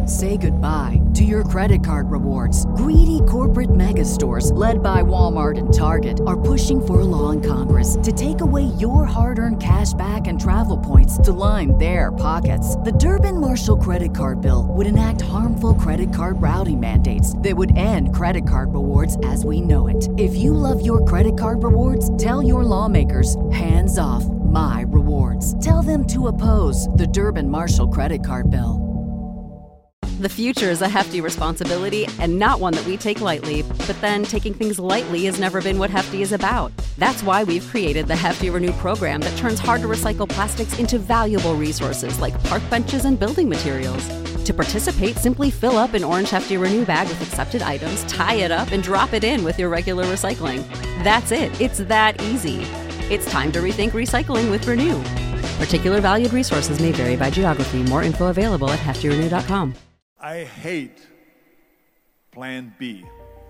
Say goodbye to your credit card rewards. Greedy corporate mega stores, led by Walmart and Target, are pushing for a law in Congress to take away your hard-earned cash back and travel points to line their pockets. The Durbin-Marshall credit card bill would enact harmful credit card routing mandates that would end credit card rewards as we know it. If you love your credit card rewards, tell your lawmakers, hands off my rewards. Tell them to oppose the Durbin-Marshall credit card bill. The future is a hefty responsibility and not one that we take lightly, but then taking things lightly has never been what Hefty is about. That's why we've created the Hefty Renew program that turns hard-to-recycle plastics into valuable resources like park benches and building materials. To participate, simply fill up an orange Hefty Renew bag with accepted items, tie it up, and drop it in with your regular recycling. That's it. It's that easy. It's time to rethink recycling with Renew. Particular valued resources may vary by geography. More info available at heftyrenew.com. I hate Plan B.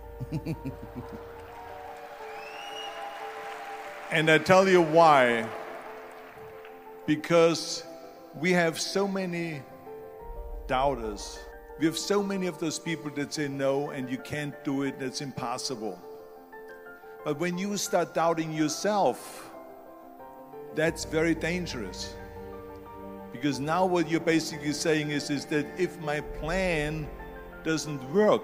And I tell you why. Because we have so many doubters. We have so many of those people that say no and you can't do it, that's impossible. But when you start doubting yourself, that's very dangerous. Because now what you're basically saying is that if my plan doesn't work,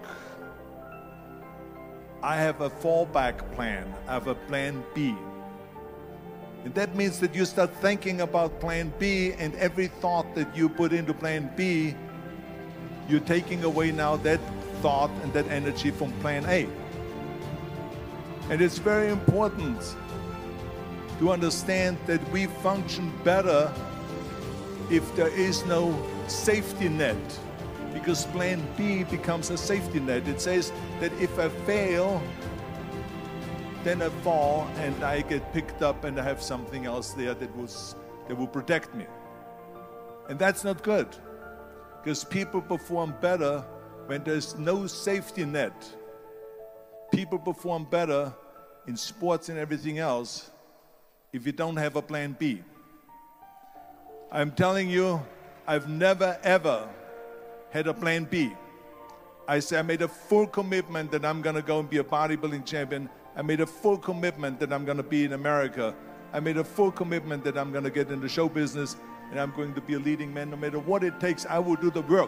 I have a fallback plan, I have a plan B. And that means that you start thinking about plan B, and every thought that you put into plan B, you're taking away now that thought and that energy from plan A. And it's very important to understand that we function better if there is no safety net, because plan B becomes a safety net. It says that if I fail, then I fall and I get picked up and I have something else there that will protect me. And that's not good, because people perform better when there's no safety net. People perform better in sports and everything else if you don't have a plan B. I'm telling you, I've never ever had a plan B. I made a full commitment that I'm gonna go and be a bodybuilding champion. I made a full commitment that I'm gonna be in America. I made a full commitment that I'm gonna get in the show business and I'm going to be a leading man. No matter what it takes, I will do the work.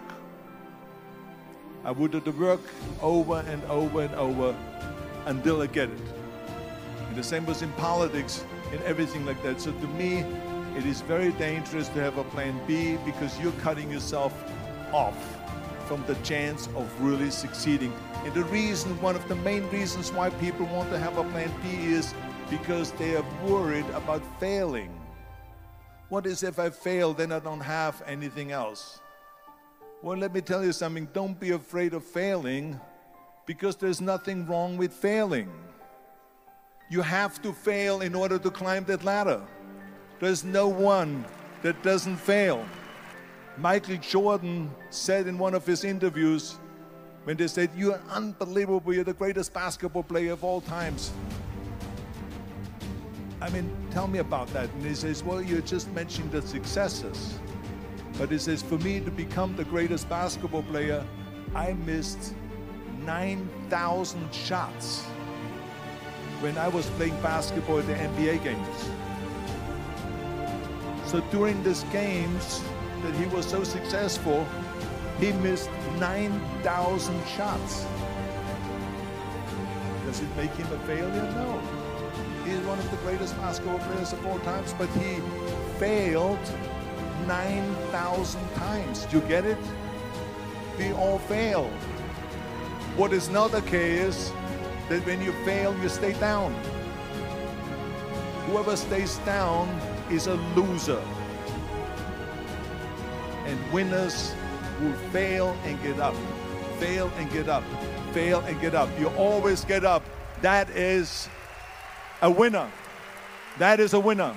I will do the work over and over and over until I get it. And the same was in politics and everything like that. So to me, it is very dangerous to have a plan B, because you're cutting yourself off from the chance of really succeeding. And the reason, one of the main reasons why people want to have a plan B is because they are worried about failing. What is if I fail, then I don't have anything else? Well, let me tell you something. Don't be afraid of failing, because there's nothing wrong with failing. You have to fail in order to climb that ladder. There's no one that doesn't fail. Michael Jordan said in one of his interviews, when they said, "You're unbelievable, you're the greatest basketball player of all times." I mean, tell me about that. And he says, well, you're just mentioning the successes. But he says, for me to become the greatest basketball player, I missed 9,000 shots when I was playing basketball at the NBA games. So during these games that he was so successful, he missed 9,000 shots. Does it make him a failure? No. He's one of the greatest basketball players of all times, but he failed 9,000 times. Do you get it? We all fail. What is not okay is that when you fail, you stay down. Whoever stays down is a loser. And winners will fail and get up. Fail and get up. Fail and get up. You always get up. That is a winner. That is a winner.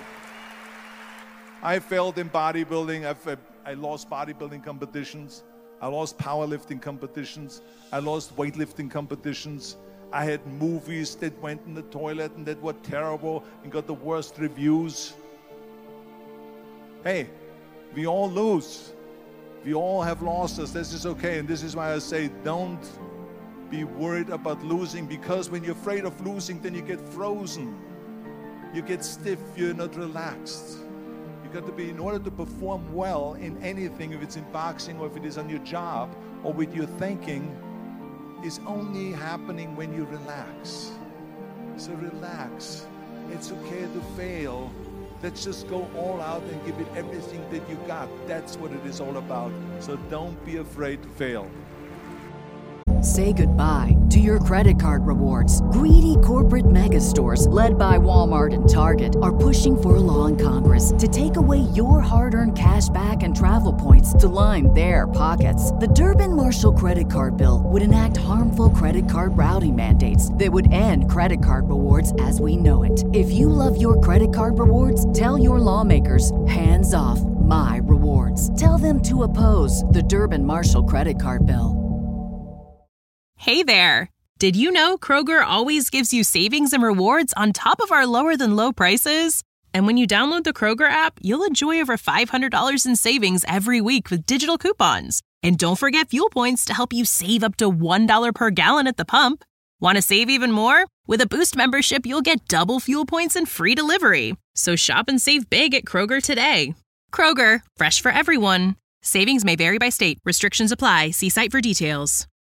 I failed in bodybuilding. I lost bodybuilding competitions. I lost powerlifting competitions. I lost weightlifting competitions. I had movies that went in the toilet and that were terrible and got the worst reviews. Hey, we all lose. We all have losses. This is okay. And this is why I say don't be worried about losing, because when you're afraid of losing, then you get frozen. You get stiff. You're not relaxed. You got to be, in order to perform well in anything, if it's in boxing or if it is on your job or with your thinking, is only happening when you relax. So relax. It's okay to fail. Let's just go all out and give it everything that you got. That's what it is all about. So don't be afraid to fail. Say goodbye to your credit card rewards. Greedy corporate mega stores, led by Walmart and Target, are pushing for a law in Congress to take away your hard-earned cash back and travel points to line their pockets. The Durbin-Marshall credit card bill would enact harmful credit card routing mandates that would end credit card rewards as we know it. If you love your credit card rewards, tell your lawmakers, hands off my rewards. Tell them to oppose the Durbin-Marshall credit card bill. Hey there! Did you know Kroger always gives you savings and rewards on top of our lower-than-low prices? And when you download the Kroger app, you'll enjoy over $500 in savings every week with digital coupons. And don't forget fuel points to help you save up to $1 per gallon at the pump. Want to save even more? With a Boost membership, you'll get double fuel points and free delivery. So shop and save big at Kroger today. Kroger, fresh for everyone. Savings may vary by state. Restrictions apply. See site for details.